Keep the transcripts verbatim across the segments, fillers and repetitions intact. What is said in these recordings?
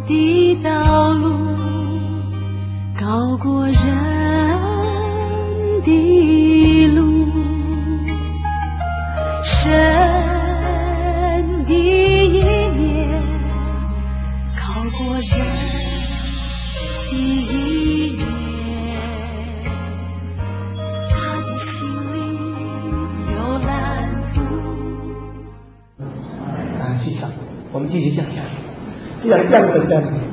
的道路高过人的路，神的意念高过人的意念，他的心里有蓝图。 啊，欣赏，我们继续讲下去。这样样本在哪里？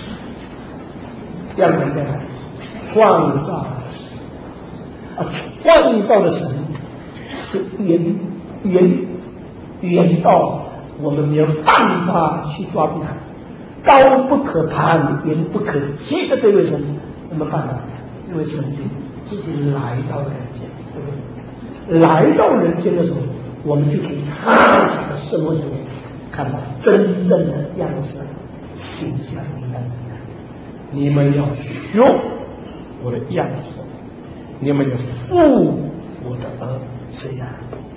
样本在哪里？创造的神啊，创造的神是远远远到我们没有办法去抓住它，高不可攀，远不可及的这位神，怎么办呢？这位神就自己来到人间，对不对？来到人间的时候，我们就从他的生活中面看到真正的样式、形象应该怎么样。你们要学我的样子，你们要负我的儿，谁呀？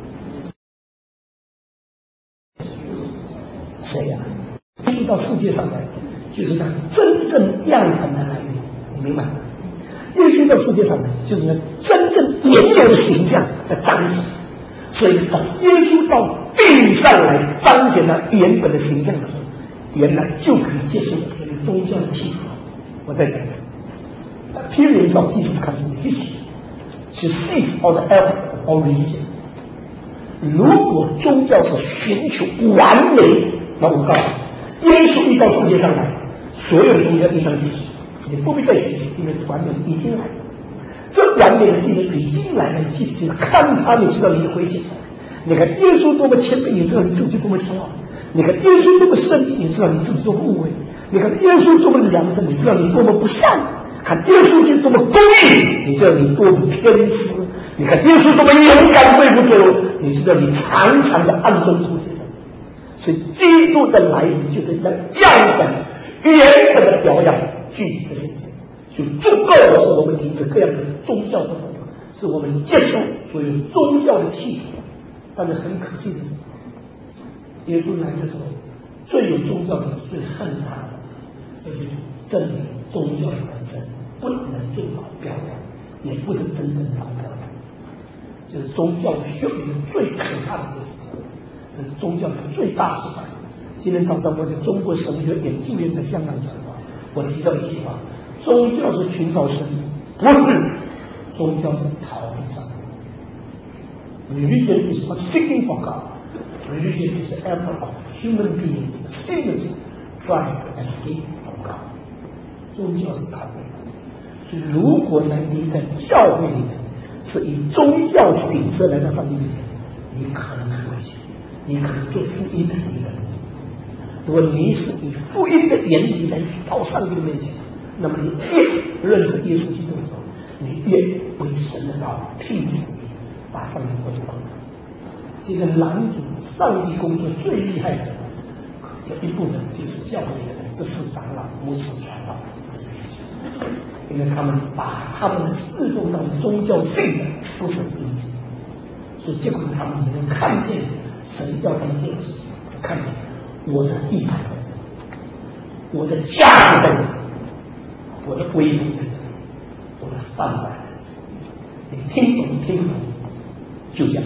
谁呀？耶稣到世界上来，就是那真正样本的来源，你明白吗？耶稣到世界上来，就是那真正原有的形象的彰显。所以当耶稣到地上来彰显他原本的形象的时候，原来就可以接受了所谓宗教的契合。我再讲一次 ，appearance of Jesus Christ in history to cease all the effort of all religion。如果宗教是寻求完美，那我告诉你，耶稣一到世界上来，所有的宗教应当结束，你不必再寻求，因为完美已经来了。这完美的技能已经来了，你记不记得？看他，你知道你的危险。你看耶稣多么谦卑，你知道你自己多么骄傲；你看耶稣多么圣洁，你知道你自己多么无为；你看耶稣多么良善，你知道你多么不善；看耶稣就多么公义，你知道你多么偏私；你看耶稣多么勇敢对付罪恶，你知道你常常在暗中凸显的。所以基督的来临就是让样本原本的表扬具体的现象，就足够的是我们停止各样的宗教活动，是我们接受所有宗教的契合。但是很可惜的是，耶稣来的时候，最有宗教的人最恨他的，这就证明宗教本身不能做到表扬，也不是真正的找表扬。就是宗教秀里面最可怕的一件事情，这是宗教的最大失败。今天早上我在中国神学研究院在香港讲话，我提到一句话：宗教是寻找神，不是宗教是逃避上帝。Religion is not seeking for God. Religion is the effort of human beings, sinners, trying to escape from God. 宗教是逃避上帝。所以如果呢你在教会里面是以宗教形式来到上帝面前，你可能很危险，你可能做福音的敌人。如果你是以福音的原理来到上帝的面前，那么你越认识耶稣基督的时候，你越为神的道聘死你，把上帝国度扩张。这个拦阻上帝工作最厉害的有一部分就是教会里的人，这是长老、牧师、传道，这是必须，因为他们把他们的侍奉当宗教性的，不是因此，所以结果他们没有看见神要他们做的事情，只看见我的地盘在这里，我的价值在这里，我的威风在这里，我的饭碗在这里。你听懂听懂就这样。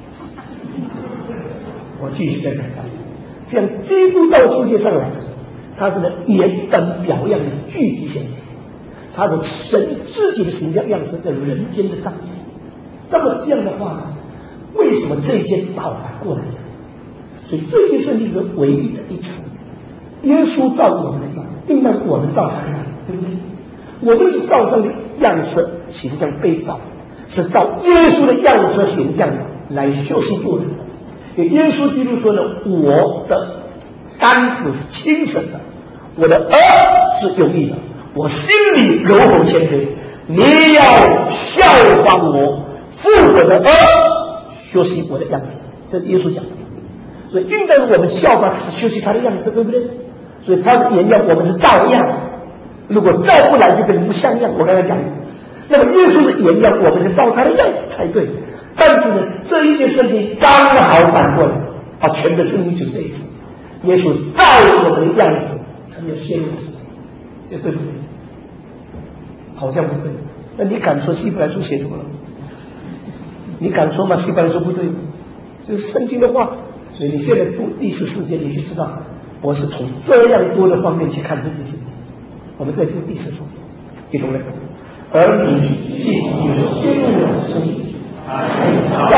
我继续再讲下去。这样基督到世界上来的时候，他是个原本表样的具体现象，他是神自己的形象样式在人间的彰显。那么这样的话呢，为什么这一件道法过来讲？所以这件圣经是唯一的一次，耶稣照我们的样，应当是我们照他的样，对不对？我们是照上的样式形象被造，是照耶稣的样式形象来修习做人。给耶稣基督说呢，我的担子是轻省的，我的儿是容易的，我心里柔和谦卑，你要效仿我，负我的儿，学习我的样子。这是耶稣讲的，所以应该我们效仿他，学习他的样子，对不对？所以他是原样，我们是照样。如果照不来，就跟不像样。我刚才讲的，那么耶稣是原样，我们是照他的样才对。但是呢，这一件事情刚好反过来，啊，全本圣经就这一次，耶稣照我们的样子才有泄露的时候，这对不对？好像不对。那你敢说希伯来书写什么了？你敢说吗？希伯来书不对吗？就是圣经的话。所以你现在读第十四节，你就知道我是从这样多的方面去看这件事情。我们再读第十四节，一同来读。儿女既有先有身体，造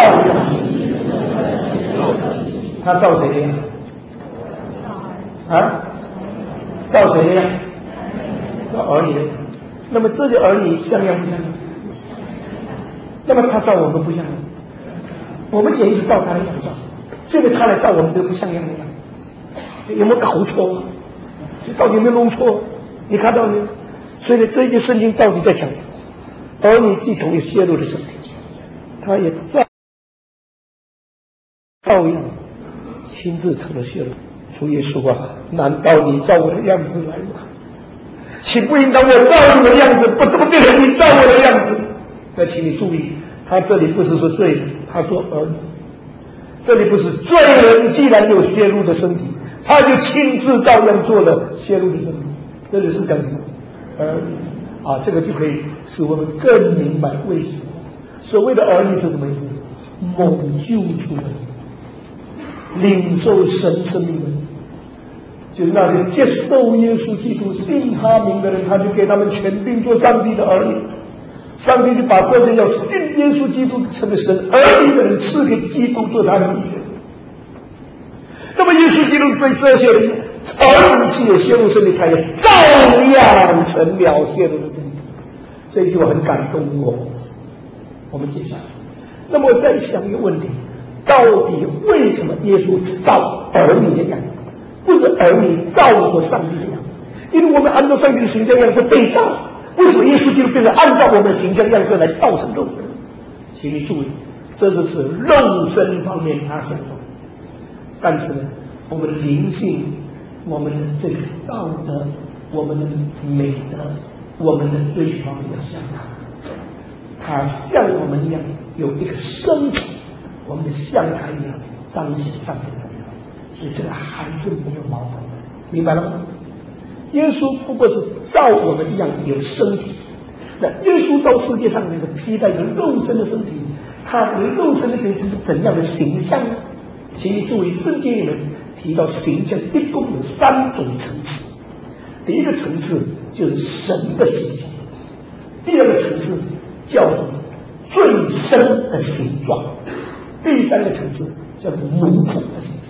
他造谁的样？啊？造谁的样？造儿女的样。那么这些儿女像样不像样？那么他造我们不像样，我们也是照他的样造。现在他来造我们，这个不像样的样，有没有搞错啊？到底有没有弄错？你看到没有？所以呢，这一节圣经到底在讲什么？儿女既同有泄露的身体，他也照照样亲自成了泄露。主耶稣啊，难道你照我的样子来吗？请不应当我照你的样子，不怎么变成你照我的样子？那请你注意，他这里不是说罪人，他说儿女。这里不是罪人既然有泄露的身体，他就亲自照样做了泄露的身体。这里是讲什么？儿女啊，这个就可以使我们更明白为什么所谓的儿女是什么意思？蒙救出的人，领受神生命的人，就是那些接受耶稣基督信他名的人，他就给他们权柄做上帝的儿女。上帝就把这些要信耶稣基督成为神儿女的人赐给基督做他的意见。那么耶稣基督对这些人儿女既有泄露身体，他也照样成了泄露的身体。这句话很感动我。我们接下来，那么我再想一个问题：到底为什么耶稣只照儿女的样，不是儿女照着上帝的样？因为我们按照上帝的形象样式被造。为什么耶稣基督变成按照我们的形象样式来道成肉身？请你注意，这是指肉身方面他生活，但是呢，我们的灵性、我们的这个道德、我们的美德、我们的追求方面要像他，他像我们一样有一个身体，我们像他一样彰显上帝的荣耀，所以这个还是没有矛盾的，明白了吗？耶稣不过是照我们一样有身体，那耶稣到世界上那个披戴着肉身的身体，他这个肉身的身体是怎样的形象呢？请你注意，圣经里面提到形象一共有三种层次。第一个层次就是神的形象，第二个层次叫做最深的形状，第三个层次叫做奴仆的形象。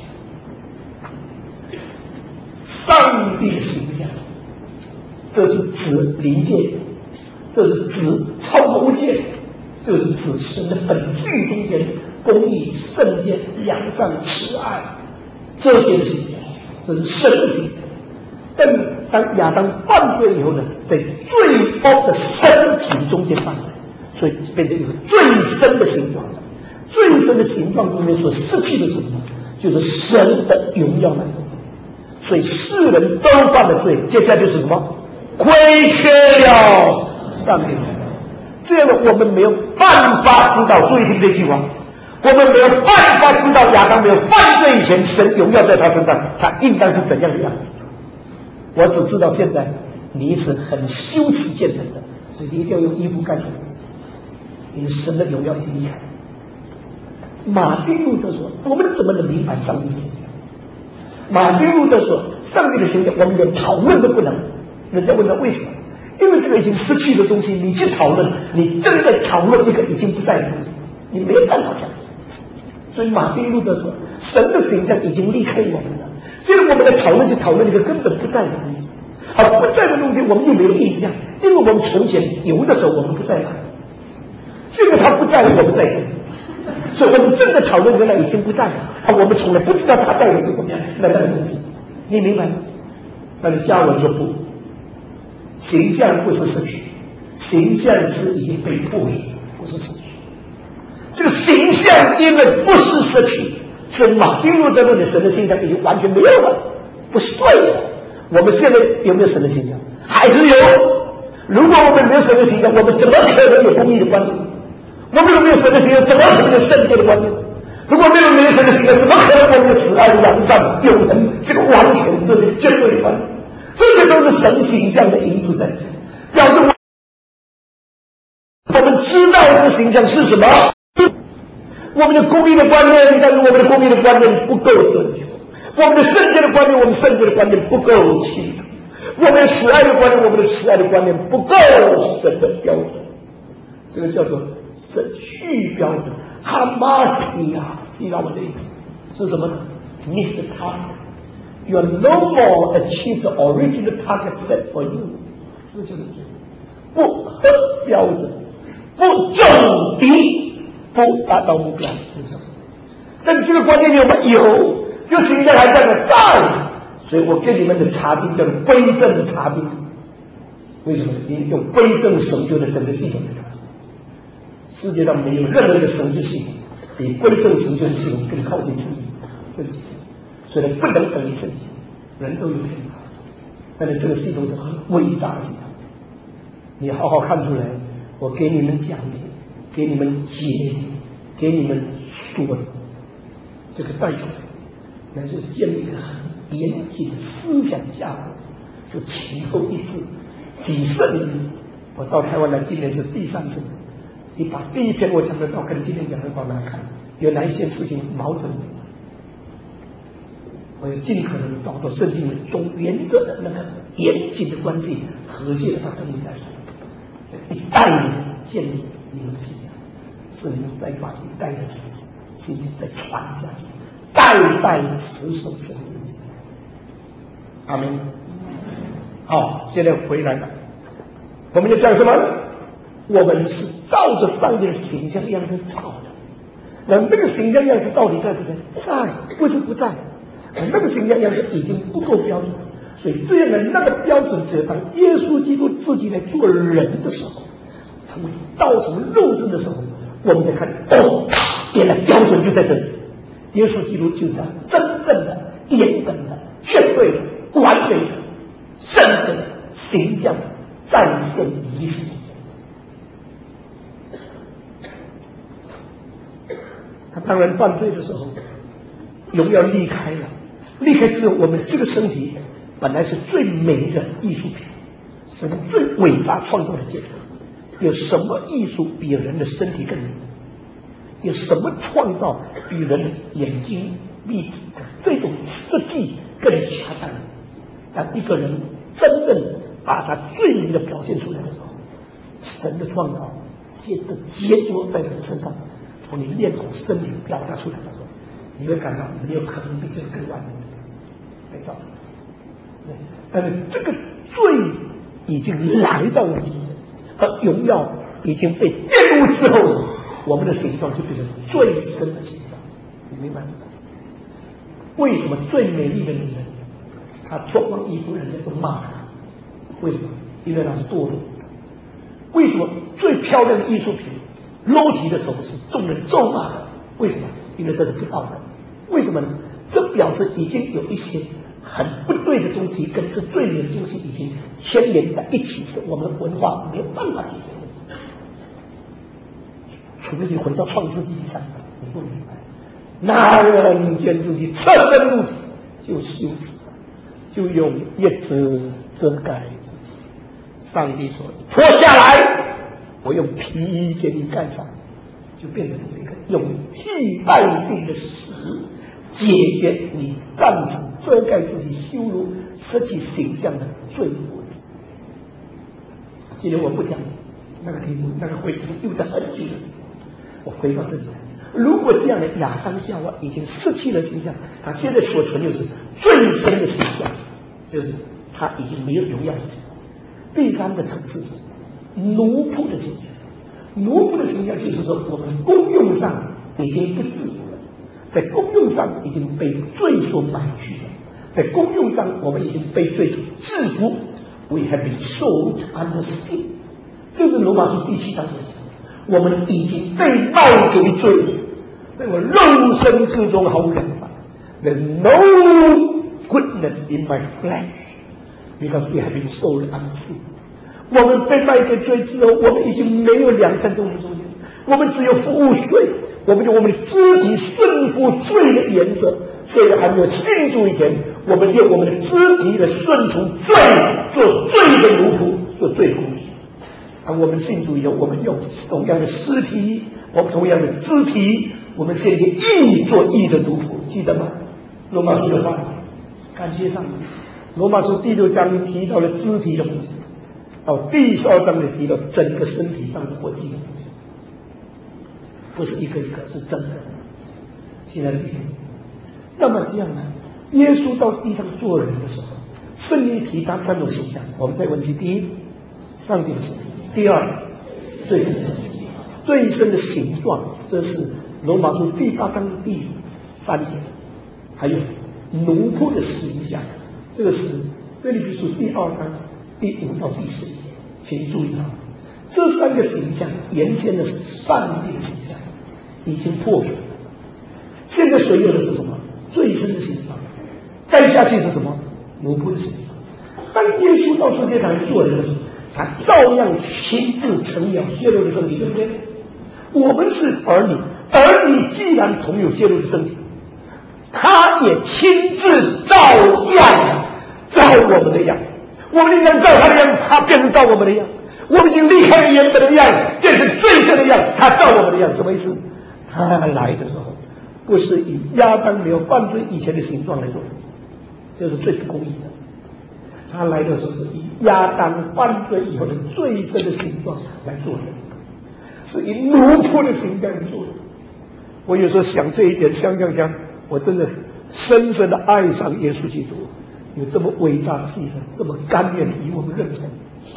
上帝的形象，这是指灵界，这是指超脱界，这是指神的本性中间公义、圣洁、良善、慈爱这些的形象，这是神的形象。但当亚当犯罪以后呢，在罪恶的身体中间犯罪，所以变成一个最深的形状。最深的形状中间所失去的是什么？就是神的荣耀来。所以世人都犯了罪，接下来就是什么？亏缺了上帝。这样的我们没有办法知道，注意听这句话，我们没有办法知道亚当没有犯罪以前，神荣耀在他身上，他应当是怎样的样子。我只知道现在你是很羞耻见人的，所以你一定要用衣服盖住自己，因为神的荣耀已经离开。马丁路德说，我们怎么能明白上帝的形象？马丁路德说，上帝的形象我们连讨论都不能。人家问他为什么？因为这个已经失去的东西，你去讨论，你正在讨论一个已经不在的东西，你没有办法相信。所以马丁路德说，神的形象已经离开我们了。现在我们来讨论，去讨论一个根本不在的东西，而不在的东西我们又没有印象，因为我们从前有的时候我们不在那，现在他不在了，我们在这里。所以我们正在讨论原来已经不在了，而我们从来不知道他在的是怎么样那那个东西，你明白吗？那你加文说不，形象不是失去，形象是已经被破碎，不是失去。这个形象因为不是失去，所以马丁路德论的神的形象已经完全没有了，不是对的。我们现在有没有神的形象？还是有。如果我们没有神的形象，我们怎么可能有公义的观念？我们如果没有神的形象，怎么可能有圣洁的观念？如果没有没有神的形象，怎么可能我们有慈爱、良善、永恒这个完全这是绝对的观念？ 这都是神形象的因子在里面，表示我我们知道这个形象是什么。我们的公义的观念，但是我们的公义的观念不够准确；我们的圣洁的观念，我们圣洁的观念不够清楚；我们的慈爱的观念，我们的慈爱的观念不够神的标准。这个叫做神序标准，哈马提亚，希腊文的意思是什么呢 ？Miss the target, you are no more achieve the original target set for you。这就是不合标准，不中敌，不达到目标，是不是？但是这个观念有没有？这个形象还在的在，所以我给你们的查经叫归正查经。为什么？因为用归正神修的整个系统来查经。世界上没有任何一个神学系统比归正神学的系统更靠近圣经。圣经虽然不能等于圣经，人都有偏差，但是这个系统是很伟大的系统。你好好看出来，我给你们讲解，给你们解理，给你们说这个带出来，那是建立一个很严谨的思想架构，是前后一致。几十年，我到台湾来，今年是第三次。你把第一篇我讲的到跟今天讲的放来看，有哪一些事情矛盾？我要尽可能找到圣经的中原则的那个严谨的关系，和谐的把真理带出来。一代人建立你们的信仰，是你们再把一代的信息再传下去，代代持守神之信。阿门。好，现在回来了，我们就讲什么呢？我们是照着上帝的形象样式造的，那那个形象样式到底在不在？在，为什么不在？那个形象样式已经不够标准，所以这样的那个标准，只有当耶稣基督自己来做人的时候，成为道成肉身的时候，我们才看哦，原来标准就在这里。耶稣基督就是他真正的、严等的、绝对的、完美的、圣洁的形象战胜一切。他当然犯罪的时候，荣耀离开了，离开之后，我们这个身体本来是最美的艺术品，是最伟大创造的结果。有什么艺术比人的身体更美？有什么创造比人的眼睛、鼻子这种设计更恰当？当一个人真正把他最美的表现出来的时候，神的创造接着结果在人身上。从你脸孔、身体表达出来的时候，你会感到没有可能比这个更完美来造出来。但是这个罪已经来到了你，而荣耀已经被玷污之后，我们的形状就变成最深的形状。你明白吗？为什么最美丽的女人，她脱光衣服，人家都骂她？为什么？因为她是堕落。为什么最漂亮的艺术品？裸体的时候是众人咒骂的，为什么？因为这是不道德。为什么呢？这表示已经有一些很不对的东西跟这最美的东西已经牵连在一起，是我们文化没有办法解决的。除非你回到创世纪第三章，你不明白，男人见自己侧身入体就羞耻，就用叶子遮盖自己。上帝说：“脱下来。”我用皮给你盖上，就变成一个用替代性的石，解决你暂时遮盖自己羞辱、失去形象的罪过之。今天我不讲那个题目，那个会题又在很久的时候，我回到这里来。如果这样的亚当夏娃已经失去了形象，他现在所存的是最深的形象，就是他已经没有荣耀的形象。第三个层次是奴仆的形象，奴仆的形象就是说，我们功用上已经不自由了，在功用上已经被罪所买去了，在功用上我们已经被罪所制服。We have been sold under sin， 这是罗马书第七章所讲，我们已经被卖给罪了，在我肉身之中毫无良善。There's no goodness in my flesh because we have been sold under sin。我们被卖给罪之后，我们已经没有良善动力中间，我们只有服务罪，我们用我们的肢体顺服罪的原则。虽然还没有信主以前， 我们用我们的肢体来顺从罪，做罪的奴仆，做罪的工具。啊，我们信主以后，我们用同样的尸体，我们同样的肢体，我们献给义，做义的奴仆，记得吗？罗马书有话，感谢上帝。罗马书第六章提到了肢体的东西，到第十二章里提到整个身体上的活祭的东西，不是一个一个，是整个。亲爱的弟兄，那么这样呢？耶稣到地上做人的时候，圣灵提他三种形象，我们再问起：第一，上帝的形象；第二，最深的最深的形状，这是罗马书第八章第三节；还有奴仆的形象，这个是腓立比书第二章第五到第十节。请注意啊，这三个形象原先的是上帝的形象，已经破损了。现在所有的是什么？最深的形状。再下去是什么？奴仆的形象。当耶稣到世界上做人的时候，他照样亲自成了血肉的身体，对不对？我们是儿女，儿女既然同有血肉的身体，他也亲自照样照我们的样。我们应该照他的样，他变成照我们的样。我们已经离开了原本的样，变成最深的样，他照我们的样。什么意思？他来的时候不是以亚当没有犯罪以前的形状来做人，这是最不公义的。他来的时候是以亚当犯罪以后的最深的形状来做人，是以奴仆的形象来做人。我有时候想这一点，想想想，我真的深深的爱上耶稣基督，有这么伟大的牺牲，这么甘愿与我们认同。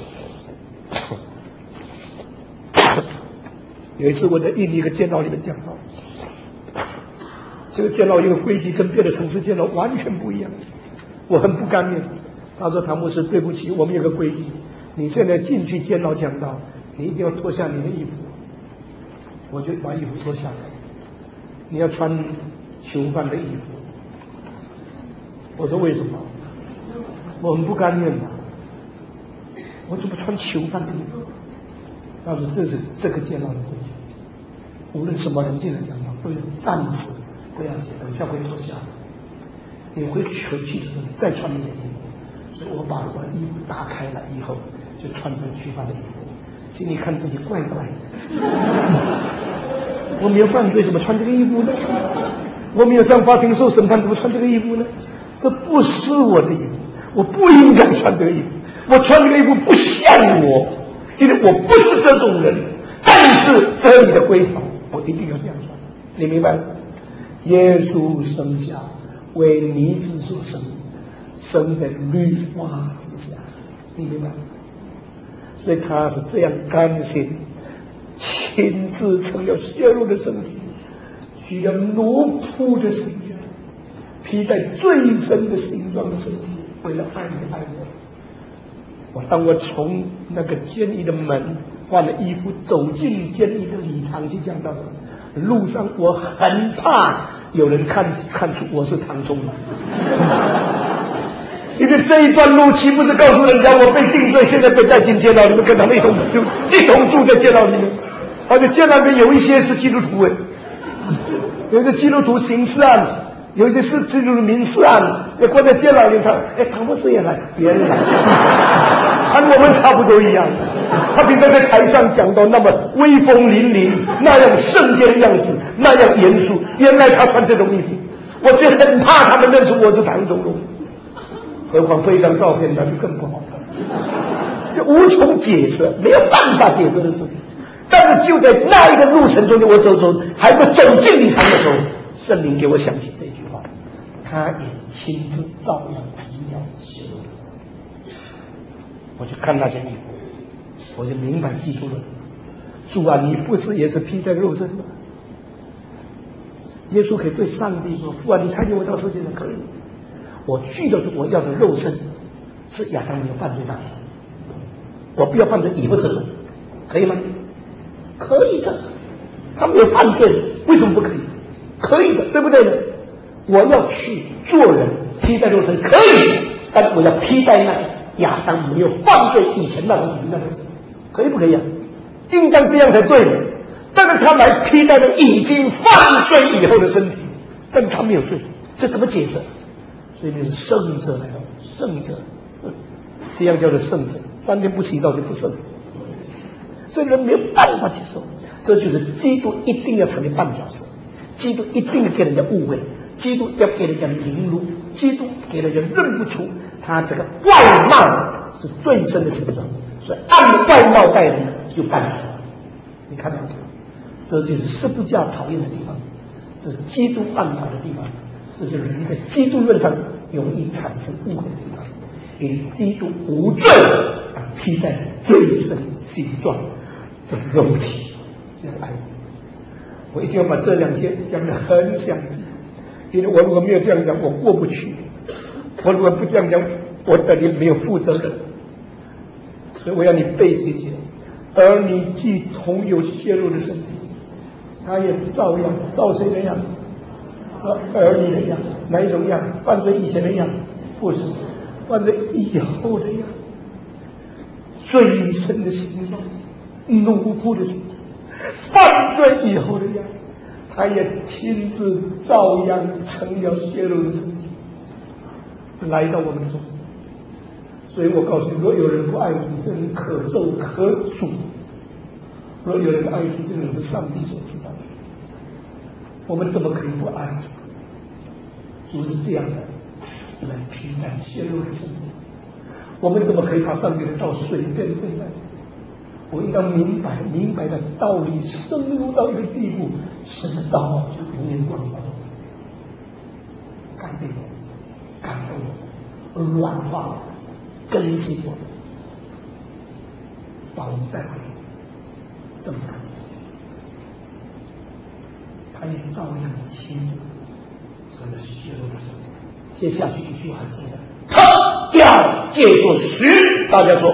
有一次我在印尼一个监牢里面讲到，这个监牢一个规矩跟别的城市监牢完全不一样，我很不甘愿。他说：“唐牧师，对不起，我们有个规矩，你现在进去监牢讲道，你一定要脱下你的衣服。”我就把衣服脱下来，你要穿囚犯的衣服。我说：“为什么？”我很不甘愿嘛，我怎么穿囚犯的衣服？他说：“这是这个监牢的规矩，无论什么人进来讲道，都要暂时不要紧，等下会脱下来。你回去去的时候，你再穿你的衣服。”所以我把我的衣服打开了以后，就穿上囚犯的衣服，心里看自己怪怪的。我没有犯罪，怎么穿这个衣服呢？我没有上法庭受审判，怎么穿这个衣服呢？这不是我的衣服，我不应该穿这个衣服。我穿这个衣服不像我，因为我不是这种人。但是这里的规条，我一定要这样穿。你明白吗？耶稣生下为迷子所生，生在律法之下，你明白吗？所以他是这样甘心，亲自成了血肉的身体，取了奴仆的形象，披戴最深的形状的身体，为了爱你爱我。我当我从那个监狱的门换了衣服，走进监狱的礼堂去讲道的路上，我很怕有人看看出我是唐宗，因为这一段路岂不是告诉人家我被定罪，现在被带进监牢里面，跟他们一同就一同住在监牢里面，而且监牢里面有一些是基督徒哎，有一些基督徒刑事案，有一些是基督徒民事案，也关在监牢里。他哎，唐博士也来，别人来，和我们差不多一样。他平常在台上讲到那么威风凛凛，那样圣洁的样子，那样严肃，原来他穿这种衣服，我就很怕他们认出我是唐宗龙。何况配一张照片，那就更不好看，就无从解释，没有办法解释的事情。但是就在那一个路程中间，我走走还没走进礼堂的时候，圣灵给我想起这句话，他也亲自照样成了血肉之身。我就看那件衣服，我就明白记住了，主啊，你不是也是披戴肉身吗？耶稣可以对上帝说：“父啊，你差遣我到世界上可以。我去的是我要的肉身，是亚当没有犯罪那天，我不要犯罪以后这种，可以吗？可以的，他没有犯罪，为什么不可以？可以的，对不对呢？我要去做人，披戴肉身可以，但是我要披戴那亚当没有犯罪以前那种那肉身，可以不可以啊？应当这样才对的。但是他来披戴了已经犯罪以后的身体，但是他没有罪，这怎么解释？ 所以你是圣者来了，圣者，这样叫做圣者。三天不洗澡就不圣，所以人没有办法接受。这就是基督一定要成为绊脚石，基督一定要给人家误会，基督要给人家凌辱，基督给人家认不出他这个外貌是最深的形状，所以按外貌待人就绊脚。你看到没有？这就是十字架讨厌的地方，这是基督绊脚的地方，这就是人在基督论上容易产生误会的地方。因为基督无罪而披戴最深形状的肉体，这样爱我。我一定要把这两件讲得很详细，因为我如果没有这样讲，我过不去；我如果不这样讲，我等于没有负责任。所以我要你背这节，而你既同有血肉的身体，他也照样照谁的样？照儿女的样。哪一种样？犯罪以前的样？不是，犯罪以后的样。罪深的形状，奴仆的形状，犯罪以后的样，他也亲自照样成了血肉的身体，来到我们中间。所以我告诉你，若有人不爱主，这人可咒可诅；若有人不爱主，这人是上帝所知道的。我们怎么可以不爱主？主是这样的来披戴血肉的身体，我们怎么可以把上帝的道随便对待？我应当明白明白的道理深入到一个地步，神的道就永远光照我，改变我，感动我，软化我，更新我，把我们带回正道。他也照样亲自成了血肉的身体。接下去一句很重要，他要借作石，大家说。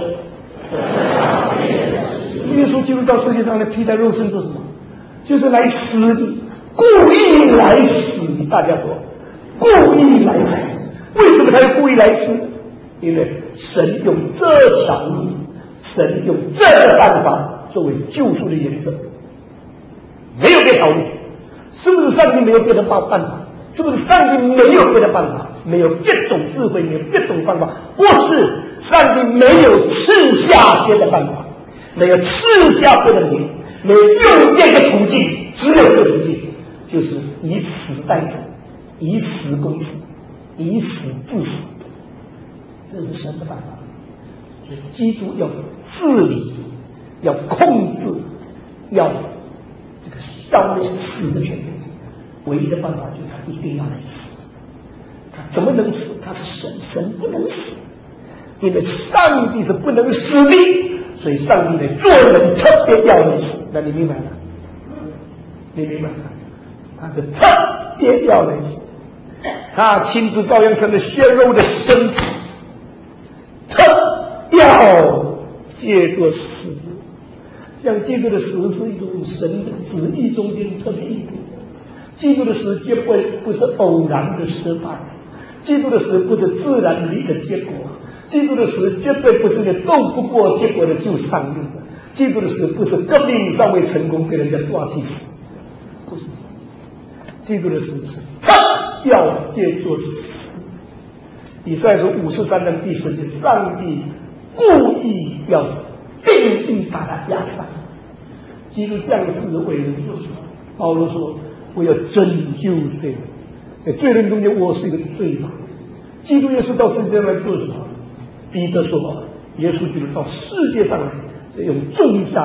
耶稣基督到世界上来披戴肉身做什么？就是来死你，故意来死你。大家说，故意来死。为什么他要故意来死？因为神用这条路，神用这个办法作为救赎的原则，没有别条路。是不是上帝没有别的办法？是不是上帝没有别的办法？没有别种智慧，没有别种方法？不是，上帝没有赐下别的办法，没有赐下别的名，没有用别的途径，只有这个途径，就是以死代死，以死攻死，以死治死。这是神的办法。所以基督要治理，要控制，要这个消灭死的权利，唯一的办法就是他一定要来死。他怎么能死？他是神，神不能死，因为上帝是不能死的，所以上帝来做人特别要来死。那你明白了？你明白了？他是特别要来死，他亲自照样成了血肉的身体，特要借着死。像基督的死是一种神的旨意中间特别一步，基督的死绝不不是偶然的失败，基督的死不是自然的一个结果，基督的死绝对不是你斗不过结果的就上路的，基督的死不是革命尚未成功被人家抓去死，不是，基督的死是他要借着死。以赛亚书五十三章第十节，上帝故意要定义把他压伤。基督降世为人做什么？保罗说：“我要拯救罪人，在罪人中间，我是一个罪人。”基督耶稣到世界上来做什么？彼得说：“耶稣基督到世界上来是用重价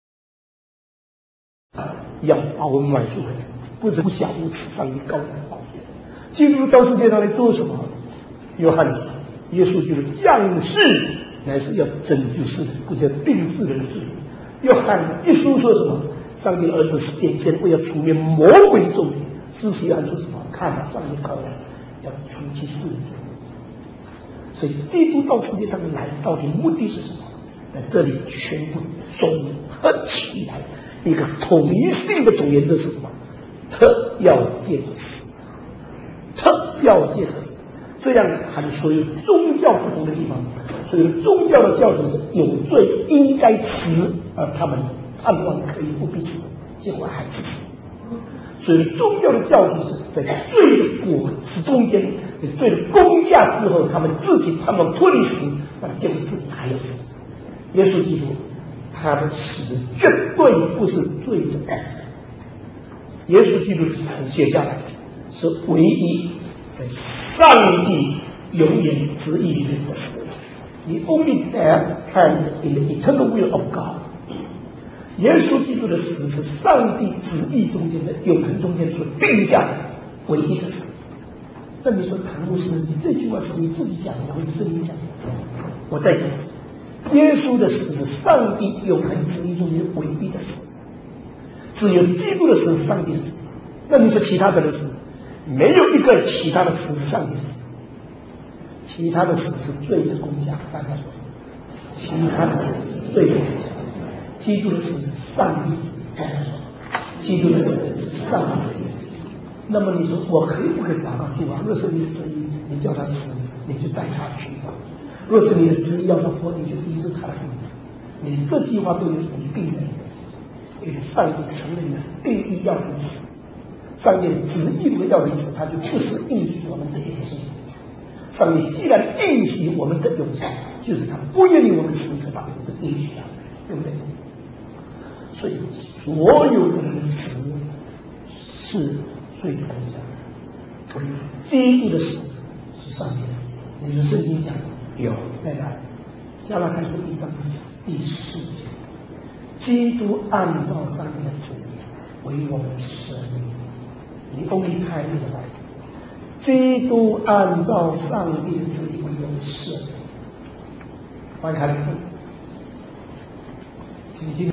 要把我们买赎回来，不是不小无耻，上帝高抬宝血。”基督到世界上来做什么？约翰说：“耶稣基督降世乃是要拯救世人，不是要定世人的罪。”约翰一书说什么？上帝的儿子是显现，为要除灭魔鬼的咒诅。施洗约翰说什么？看吧，上帝羔羊要除去世人罪。所以基督到世界上来，到底目的是什么？在这里全部总合起来，一个统一性的总原则是什么？特要借着死，特要借着死。这样和所有宗教不同的地方，所有宗教的教主是有罪应该死，而他们盼望可以不必死，结果还是死。所以宗教的教主是在罪的果子中间罪的工价之后，他们自己盼望脱离死，但结果自己还要死。耶稣基督，他的死绝对不是罪的工价。耶稣基督的死写下来，是唯一在上帝永远旨意里面的死。The only death and in the eternal will of God。耶稣基督的死是上帝旨意中间的永恒中间所定下的唯一的死。那你说谭牧师，你这句话是你自己讲的，还是圣经讲的？我再讲一次，耶稣的死是上帝永恒旨意中间唯一的死，只有基督的死是上帝的死。那你说其他的死，没有一个其他的死是上帝的死，其他的死是罪的工价。大家说，其他的死是罪的工价。基督的死是上帝的死，大家说，基督的死是上帝的死。那么你说我可以不可以祷告主啊？若是你的旨意，你叫他死，你就带他去吧；若是你的旨意要他活，你就医治他的病。你这句话都有一定的，因为上帝承认了定义要你死，上帝的旨意如果要你死，他就不是应许我们的永生。上帝既然应许我们的永生，就是他不愿意我们死，是把永生应许下来，对不对？所以所有的人死是罪的工价，唯有基督的死是上帝的死。也就是圣经讲有在哪里？加拉太书一章第四节，基督按照上帝的旨意为我们舍命。你 only time in life， 基督按照上帝的旨意为我们舍命。翻开来看，请听。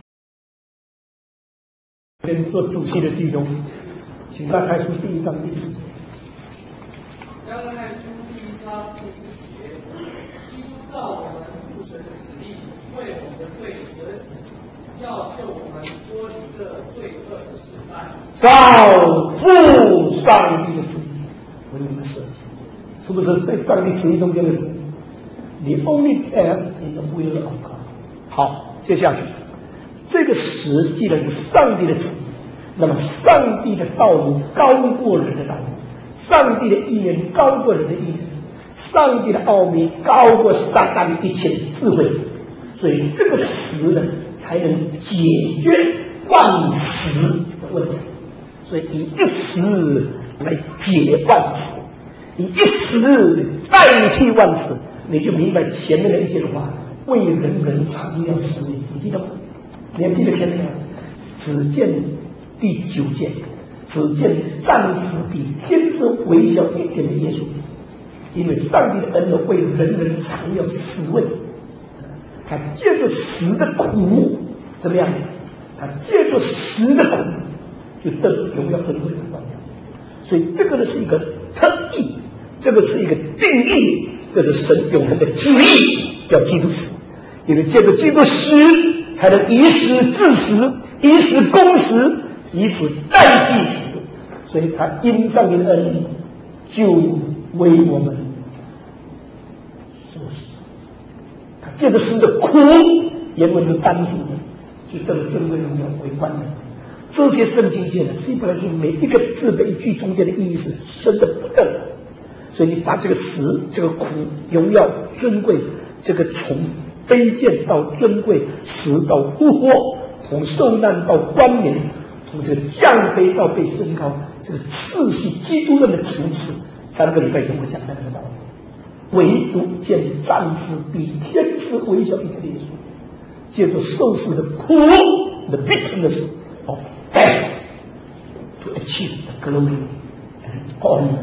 做主席的弟兄，请他开出第一章第四节。 加拉太书第一章第四节，基督照我们父神的旨意，为我们的罪舍己，要救我们脱离这罪恶的时代。 照父上帝的旨意为我们舍己，是不是在上帝旨意中间的事 ？The only death in the will of God。好，接下去。这个死既然是上帝的旨意，那么上帝的道路高过人的道路，上帝的意念高过人的意念，上帝的奥秘高过撒旦一切的智慧，所以这个死呢才能解决万死的问题。所以以一死来解万死，以一死代替万死，你就明白前面的一句话：为人人常要死命，你记得吗？你还记得前面吗？只见第九节，只见暂时比天使微小一点的耶稣，因为上帝的恩德为人人常要死位，他借着死的苦怎么样？他借着死的苦就得荣耀尊贵的光耀。所以这个呢是一个特意，这个是一个定义，这是神永恒的旨意，要基督死，因为借着基督死，才能以死治死，以死攻死，以此代替死。所以他因上帝的恩，就为我们受死。他借着死的苦，原文是单数的，就得了尊贵荣耀为冠冕。这些圣经界呢，希伯来书每一个字每一句中间的意义是深的不得了。所以你把这个死、这个苦、荣耀、尊贵，这个从卑贱到尊贵，死到复活，从受难到冠冕，从这个降卑到被升高，这个次序基督论的层次，三个礼拜前我讲的那个道理。唯独见暂时比天使微小一点的耶稣，借着受死的苦 ，the bitterness of death to achieve the glory and honor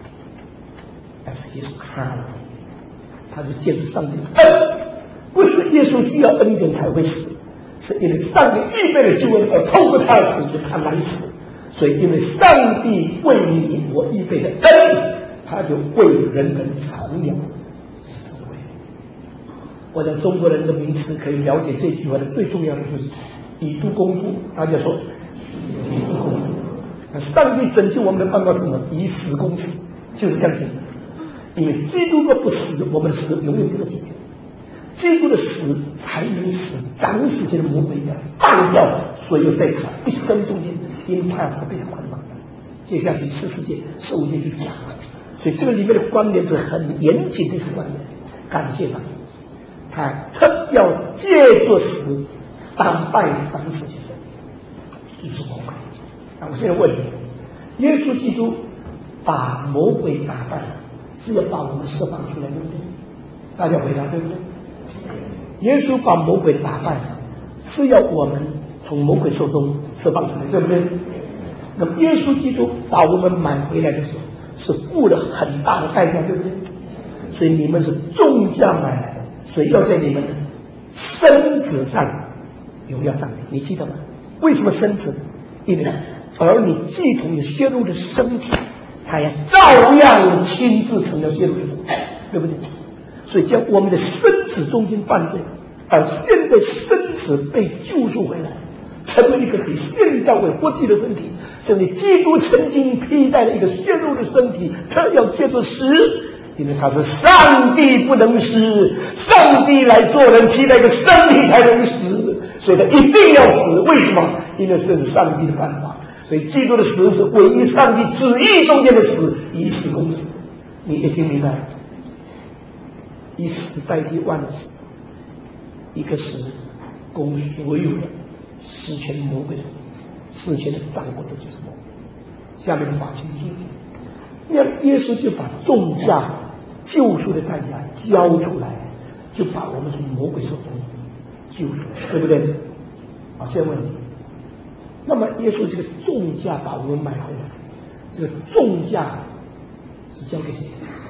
as his crown。他是借着上帝的恩，不是耶稣需要恩典才会死，是因为上帝预备了救恩，而透过他的死就他来死。所以因为上帝为你我预备的恩，他就为人人常了死位。我想中国人的名词可以了解这句话的最重要的就是以毒攻毒。大家说以毒攻毒，那上帝拯救我们的办法是什么？以死攻死，就是这样子。因为基督若不死，我们的死永远不能解决。基督的死才能使长时间的魔鬼要放掉所有在他一生中间因怕是被他捆绑的。接下去十四节、十五节就讲了， 所以这个里面的观点是很严谨的一个观点。感谢上帝，他特要借着死打败咱们世界，就是魔鬼。那我现在问你，耶稣基督把魔鬼打败了，是要把我们释放出来，对不对？大家回答对不对？耶稣把魔鬼打败了，是要我们从魔鬼手中释放出来，对不对？那么耶稣基督把我们买回来的时候，是付了很大的代价，对不对？所以你们是重价买来的，所以要在你们的身子上荣耀上帝，你记得吗？为什么身子？因为儿女既同有血肉的身体，他也照样亲自成了血肉的身体，对不对？所以将我们的身子中间犯罪，而现在身子被救赎回来，成为一个比现象为活祭的身体，甚至基督曾经披戴了一个血肉的身体，他要借着死，因为他是上帝不能死，上帝来做人披戴一个身体才能死，所以他一定要死。为什么？因为这是上帝的办法。所以基督的死是唯一上帝旨意中间的死，以死攻死。你也听明白了？以死代替万死，一个死攻所有的事前魔鬼的事前的掌握，这就是魔鬼。下面的法清楚，那耶稣就把重价救赎的代价交出来，就把我们从魔鬼手中救出来，对不对？好，现在问题，那么耶稣这个重价把我们买回来，这个重价是交给谁？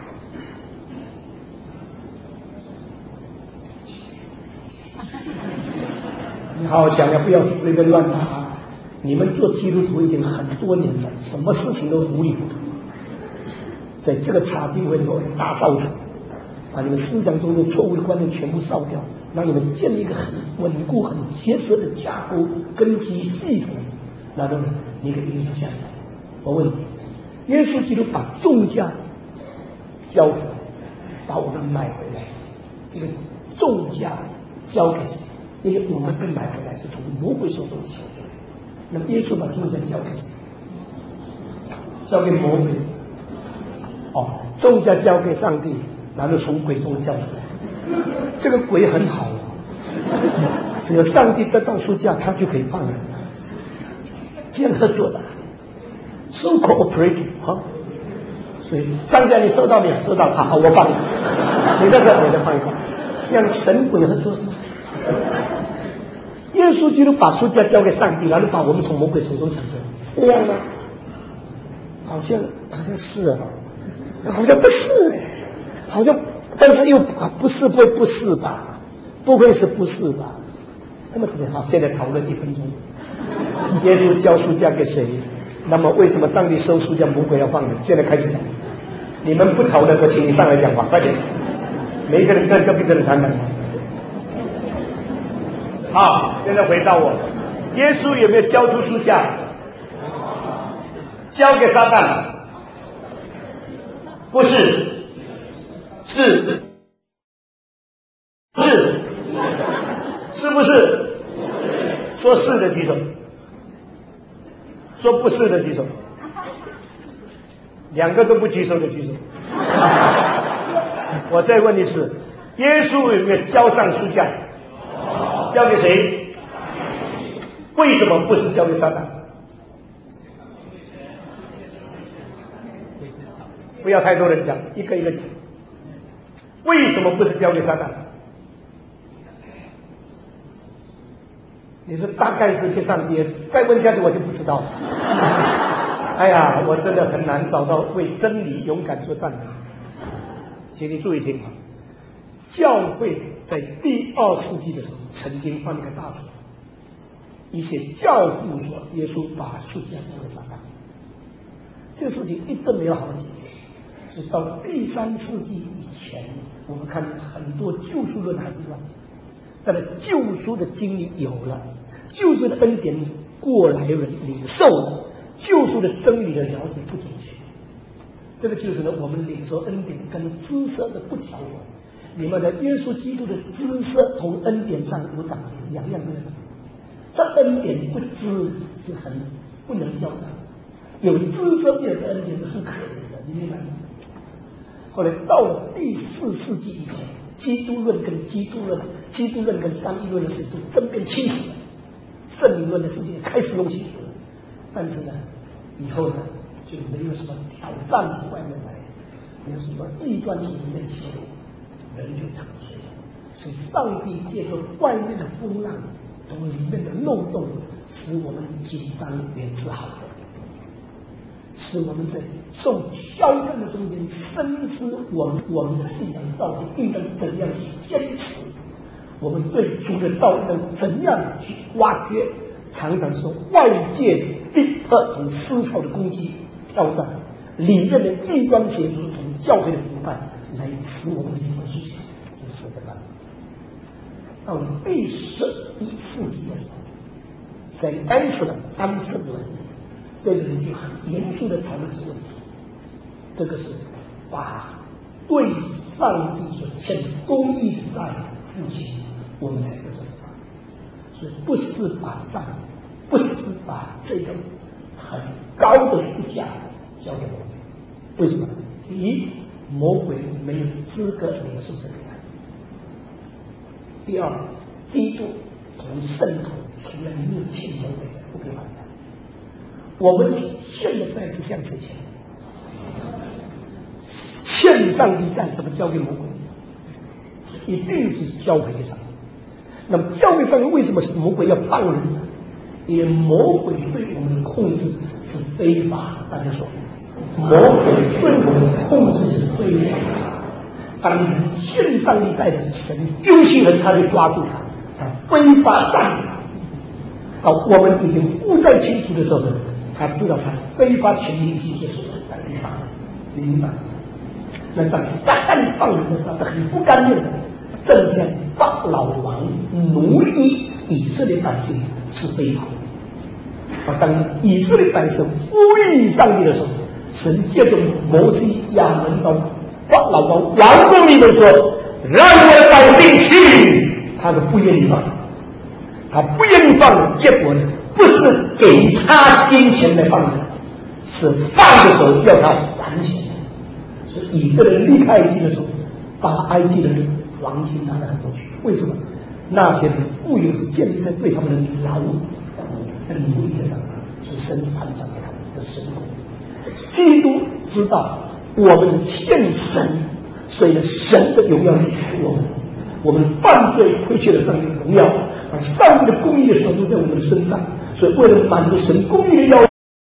你好好想想，不要随便乱答。你们做基督徒已经很多年了，什么事情都糊里糊涂。在这个查经会里面大扫除，把你们思想中的错误的观念全部扫掉，让你们建立一个很稳固、很结实的架构、根基系统，然后你可以影响下来。我问你，耶稣基督把重价交出来，把我们买回来，这个重价交给谁？因为我们被买回来是从魔鬼手中抢出来，那么耶稣把重价交给谁？交给魔鬼。哦，重价交给上帝，然后从鬼中交出来。这个鬼很好，只要上帝得到赎价，他就可以放人了。这样合作的 ，so cooperative 哈。所以上帝你收到没有？收到，好，我放你。你那个我再放一放，这样神鬼合作是吗？耶稣基督把赎价交给上帝，然后把我们从魔鬼手中抢出来，这样吗？好像好像是啊。好像不是哎，好像，但是又不是会不是吧？不会是不是吧？那么特别好，现在讨论一分钟。耶稣交赎价给谁？那么为什么上帝收赎价，魔鬼要放人？现在开始讲。你们不讨论，我请你上来讲话，快点！每一个人跟隔壁的人谈谈。好，现在回到我，耶稣有没有交出赎价？交给撒旦？不是，是，是，是不是？说是的举手，说不是的举手，两个都不举手的举手。我再问一次，耶稣有没有交上赎价？交给谁？为什么不是交给撒旦？不要太多人讲，一个一个讲。为什么不是交给撒旦？你说大概是给上帝，再问下去我就不知道了。哎呀，我真的很难找到为真理勇敢做战斗。请你注意听啊，教会在第二世纪的时候曾经犯了个大错，一些教父说耶稣把赎价交给撒旦，这个事情一直没有好解决。所以到第三世纪以前，我们看很多救赎论还是乱，但是救赎的经历有了，救赎的恩典过来人领受了，救赎的真理的了解不准确，这个就是呢我们领受恩典跟知识的不调和。你们的耶稣基督的知识同恩典上有长进，两样都有。但恩典不知是很不能交杂，有知识面的恩典是不可能的，你明白吗？ 后来到了第四世纪以后，基督论跟基督论、基督论跟三一论的事都争辩清楚了，圣灵论的事情开始弄清楚了。但是呢，以后呢就没有什么挑战从外面来，没有什么异端从里面切入，人就沉睡了。所以上帝借着外面的风浪同里面的漏洞，使我们紧张也是好的，使我们在受挑战的中间深知我们我们的信仰到底应当怎样去坚持，我们对主的道应当怎样去挖掘，常常受外界逼迫同思潮的攻击挑战，里面的异端邪说同教会的腐败来使我们的灵魂苏醒，这是的办法。到了第十一世纪的时候，在安斯伦安斯伦这个人就很严肃的讨论这个问题，这个是把对上帝所欠的公义的债付清，我们才能够释放。所以不是把账，不是把这个很高的数价交给魔鬼。为什么？第一，魔鬼没有资格领受这个债；第二，基督同圣徒从来没有欠魔鬼债，不可以还债。我们欠的债是向谁欠？欠上帝债怎么交给魔鬼？一定是交回给上帝。那么交给上帝，为什么是魔鬼要放人呢？因为魔鬼对我们的控制是非法。大家说，魔鬼对我们的控制是非法。当人欠上帝债的是神丢弃人，他就抓住他，他非法占有。到我们已经负债清楚的时候呢，他知道他非法权利已经结束了，他非法，你明白？那在撒旦放人的时候是很不甘愿的，正像法老王奴役以色列百姓是非法的。啊，当以色列百姓呼吁上帝的时候，神借着摩西、亚伦到法老王王宫里面说：“让我的百姓去。”他是不愿意放，他不愿意放的结果呢，不是给他金钱来放人，是放的时候要他还钱。所以以色列人离开埃及的时候，把埃及人的黄金拿了很多去。为什么？那些人富有是建立在对他们的劳苦的努力的上，是神判赏给他们的神功。基督知道我们是欠神，所以呢，神的荣耀离开我们，我们犯罪亏欠了上帝的荣耀，而上帝的公义的手都在我们的身上。所以为了满足神公义的要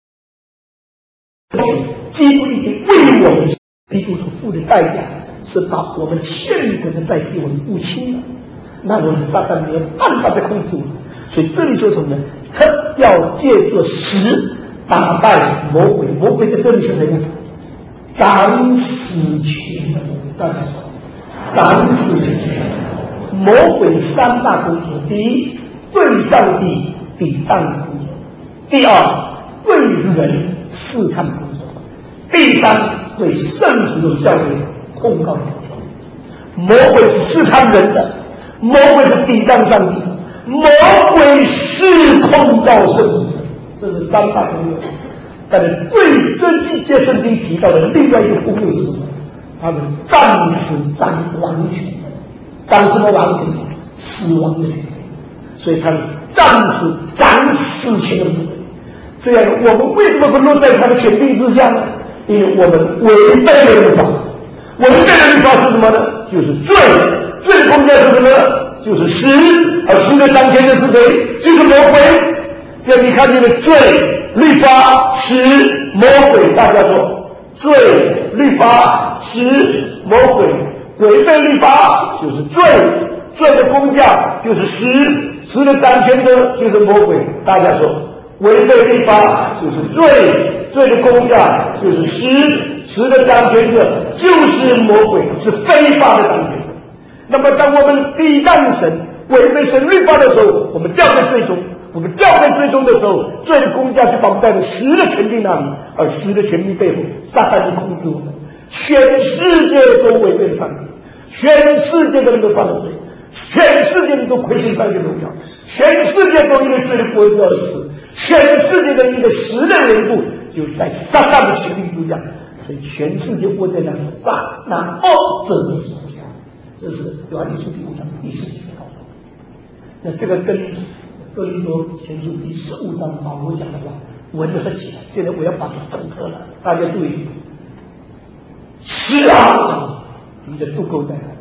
求，基督已经为我们。基督所付的代价是把我们欠神的债给我们付清了，那我们撒旦没有办法再控制我们。所以这里说什么呢？他要借着石打败魔鬼。魔鬼在这里是谁呢？掌死权的魔鬼。大家说，掌死权。魔鬼三大工作：第一，对上帝抵挡的工作；第二，对人试探的工作；第三，对圣徒的教会控告的工作。魔鬼是试探人的，魔鬼是抵挡上帝的，魔鬼是控告圣徒的，这是三大功用。但是对这几节圣经提到的另外一个功用是什么？他是暂时掌王权，掌什么王权？死亡的权。所以他是暂时掌死权的魔鬼。这样我们为什么会落在他的权柄之下呢？因为我们违背了律法。违背了律法是什么呢？就是罪。罪的公价是什么呢？就是死。而死的掌权的是谁？就是魔鬼。这样你看见了罪、律法、死、魔鬼，大家说罪、律法、死、魔鬼。违背律法就是罪，罪的公价就是死，死的掌权者就是魔鬼。大家说违背律法就是罪，罪的公价就是死，死的掌权者就是魔鬼，是非法的掌权者。那么当我们抵挡神、违背神律法的时候，我们掉在罪中。我们掉在罪中的时候，罪的公价就把我们带到死的权柄那里，而死的权柄背后，撒旦就控制我们。全世界都违背了上帝，全世界的人都犯了罪，全世界人都亏欠上帝的荣耀，全世界都因为罪的果子而死，全世界的因为死的缘故，就在撒旦的权柄之下。 所以全世界握在那刹那二者的手下，这是约翰一书第五章第四节告诉我们。那这个跟哥林多前书第十五章保罗讲的话吻合起来。现在我要把它整合了，大家注意。是啊，你的渡钩在哪里？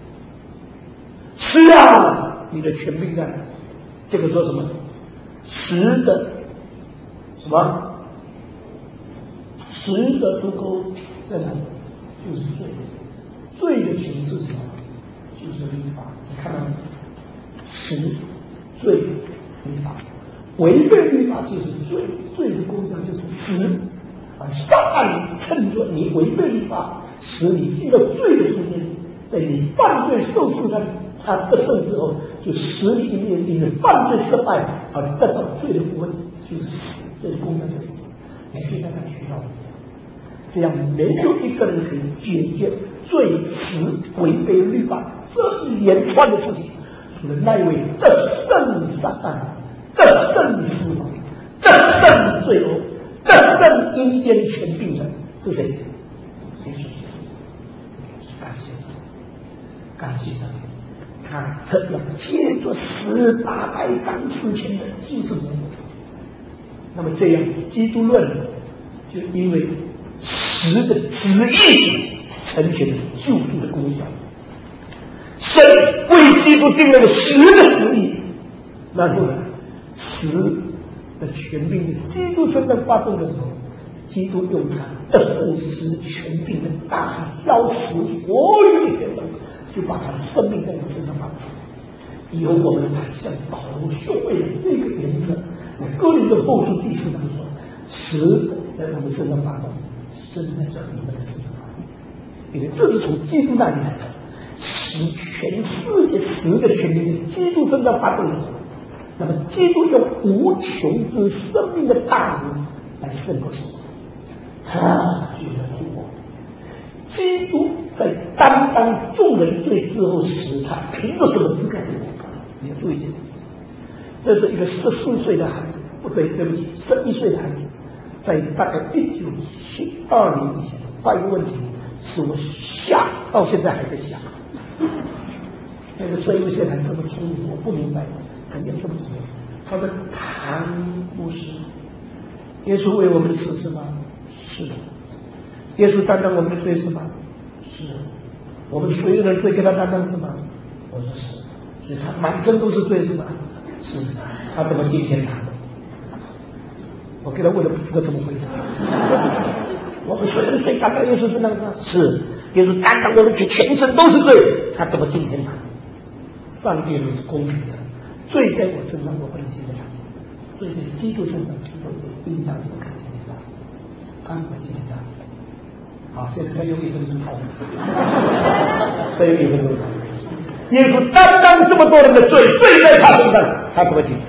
是啊，你的权柄在哪里？这个说什么？十的什么？十的渡钩在哪里？就是罪。罪的权是什么？就是律法。你看到没有？十罪律法，违背律法就是罪，罪的功效就是死。啊，上岸趁着你违背律法，使你进到罪的中间，在你犯罪受试探他得胜之后，就使你因为因为犯罪失败而得到罪的福分，就是死，罪的功效就是死。你就在那学到一样，这样没有一个人可以解决罪、死、违背律法这一连串的事情，除了那一位得胜撒旦、得胜死亡、得胜罪恶、得胜阴间权柄的是谁？耶稣基督。感谢神，感谢神，他特要借着十八百章事前的救赎我们。那么这样，基督论就因为十的旨意成全了救赎的功效。神为基督定了个十的旨意，然后呢，十的权柄在基督身上发动的时候，基督用他得胜十权柄的打消死所有的权能，就把他的生命在我们身上发动。以后我们才像保罗学会了这个原则，在哥林多后书第四章说，十在我们身上发动，生在这你们的身上发动，因为这是从基督那里来的。使全世界十个权柄在基督身上发动的时候，那么基督用无穷之生命的大能来胜过死亡，他就能复活。基督在担当众人罪之后，使他凭着什么资格复活？你要注意这件事情。这是一个十四岁的孩子，不对，对不起，十一岁的孩子，在大概一九七二年以前发一个问题，使我想到现在还在想。那个十一岁还这么聪明，我不明白怎样这么聪明。他说：“唐牧师，耶稣为我们死是吗？是。耶稣担当我们的罪是吗？是。我们所有的罪给他担当是吗？我说是。所以他满身都是罪是吗？是。他怎么进天堂？我给他问的不知道怎么回答。我们所有的罪担当耶稣身上吗？是。耶稣担当我们去全身都是罪，他怎么进天堂？上帝是公平的，罪在我身上我不能进天堂，罪在基督身上只有我应当不可进天堂，他怎么进天堂？好，现在再用一分钟讨论，再用一分钟讨论。耶稣担当这么多人的罪，罪在他身上，他怎么进？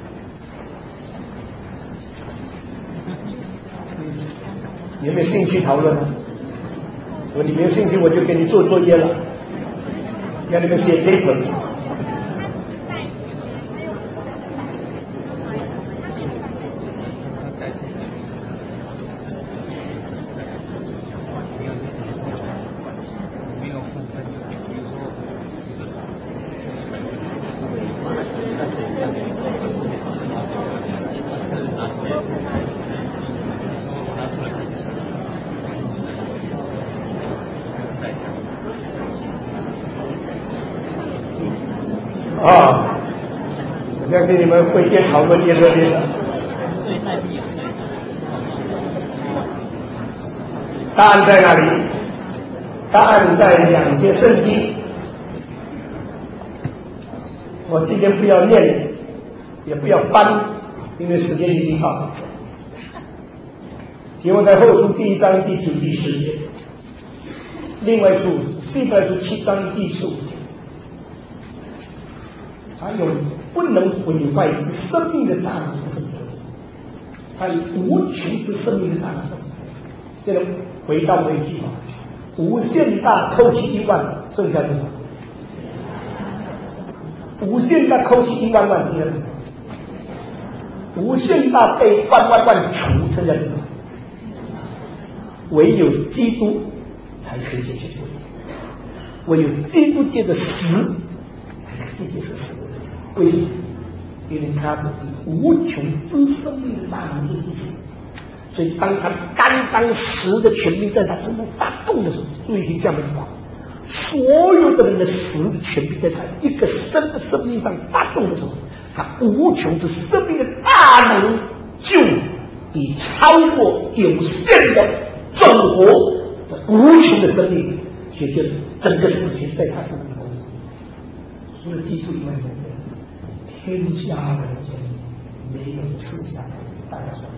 你有没有兴趣讨论呢？如果你没有兴趣，我就给你做作业了，让你们写 paper。啊，我相信你们会越讨论越热烈的。答案在哪里？答案在两节圣经。我今天不要念，也不要翻，因为时间已经到了。题目在后书第一章第九、第十节，另外一处是希伯来书七章第十五节。他有不能毁坏之生命的大能不是罪，他有无穷之生命的大能不是罪。现在回到我一句话，无限大扣去一万，剩下多少？无限大扣去一万万，剩下多少？无限大被万万万除，剩下多少？ 唯有基督才可以解决这个问题，唯有基督界的死才可以解决死。为什么？因为他是以无穷之生命的大能进行死，所以当他刚刚死的权柄在他身上发动的时候，注意听下面的话，所有的人的死的权柄在他一个生的生命上发动的时候，他无穷之生命的大能就已超过有限的总和的无穷的生命，解决了整个世界在他身上的工作。除了基督以外的人，天下人间没有赐下来。大家说，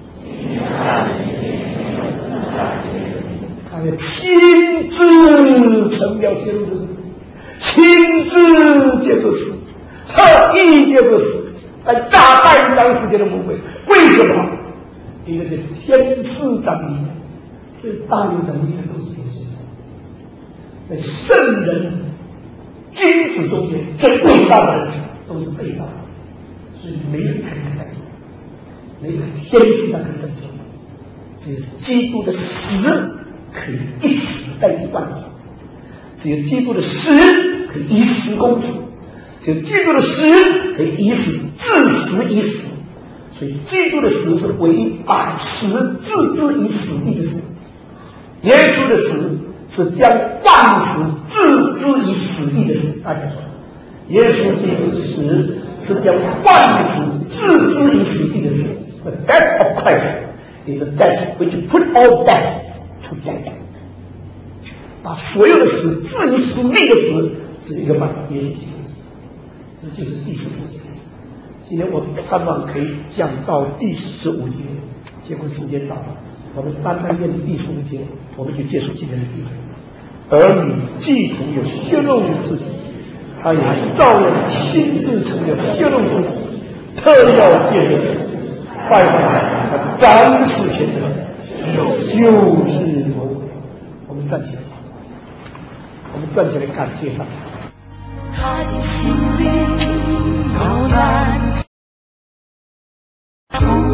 他要亲自成了显露的事，亲自接受死，特意接受死，来大半张世界的魔鬼。为什么？因为这天使长里面最大有能力的都是天使，在圣人君子中间最伟大的人都是被造的，所以没人可以改变，没有天使他可以拯救，只有基督的死可以一死代替万死，只有基督的死可以以死攻死，只有基督的死可以以死致死以死，所以基督的死是唯一把死置之以死地的死。耶稣的死是将万死置之以死地的死。大家说，耶稣的死是将万死置之以死地的死。The death of Christ is the death which put all death to death。把所有的死置于死地的死，只有一个办法，耶稣基督的死。这就是第十四节的死。今天我盼望可以讲到第十五节，结果时间到了，我们单单念第十五节，我们就结束今天的聚会。儿女既同有血肉之体，他也照样亲自成了血肉之体，特要借着死败坏他暂时前的就是魔鬼。我们站起来，我们站起来感谢上帝。 他的心里有难。